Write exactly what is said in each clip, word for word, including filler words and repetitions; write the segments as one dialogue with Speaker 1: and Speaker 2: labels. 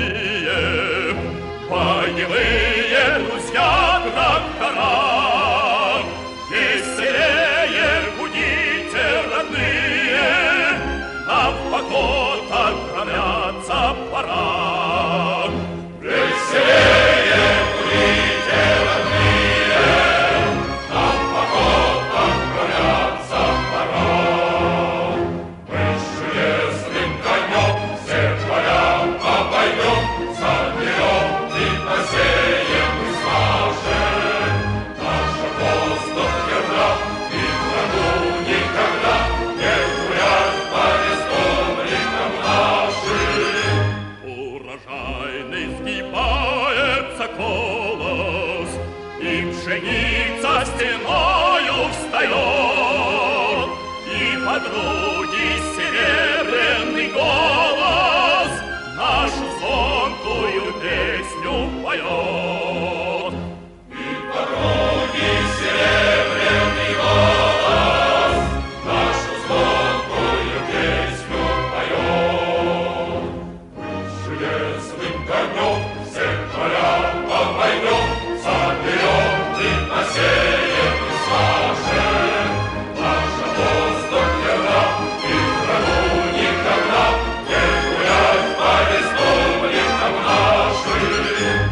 Speaker 1: родные, боевые друзья трактора, веселее гудите, родные, нам в поход отправляться пора. Веселее гудите, родные, нам в поход отправляться пора. Мы с железным конем все поля обойдем, заберем и посеем и смажем. Наша воздух верна, и врагу никогда не гулять по республикам нашим. Урожайный сгибается колос, и пшеница стеною встает, и подруги серебряный голос нашу звонкую песню поет. И подруги серебряный голос нашу звонкую песню поет. Мы с железным конем все поля обойдем, заберем и посеем и смажем. Наша воздух верна, и врагу никогда не гулять по республикам нашим.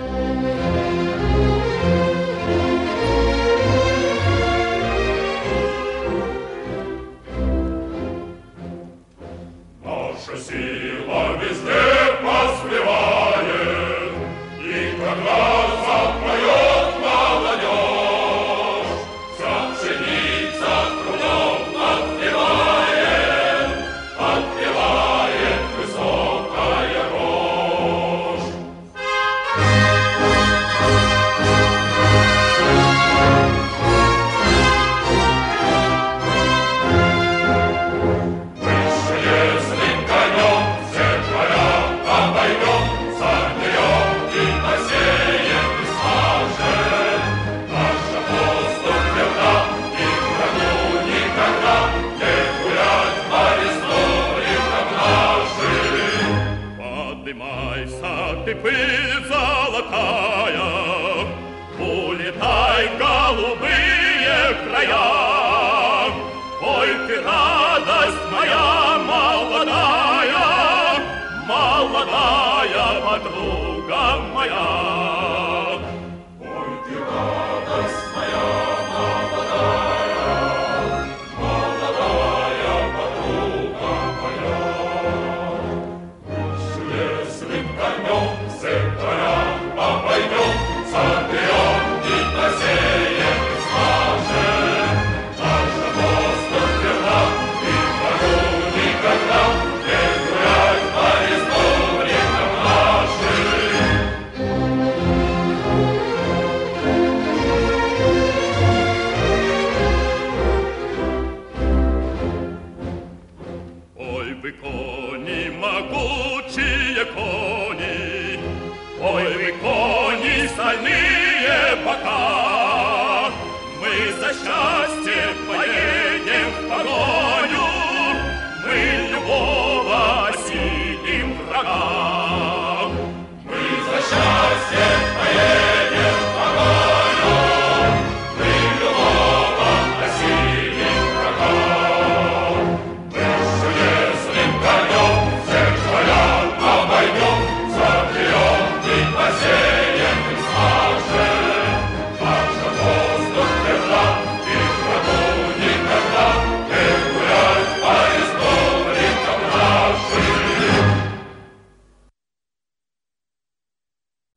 Speaker 1: Наша сила везде поспевает, и когда запоет молодежь, вся пшеница трудом отпевает, отпевает высокая рожь. Мы с железным конем все поля обойдем, заберем и посеем и смажем. Наша воздух верна, и врагу никогда не гулять по республикам нашим. Поднимайся ты, пыль золотая, улетай, голубые края. Ой, ты радость моя молодая, молодая подруга.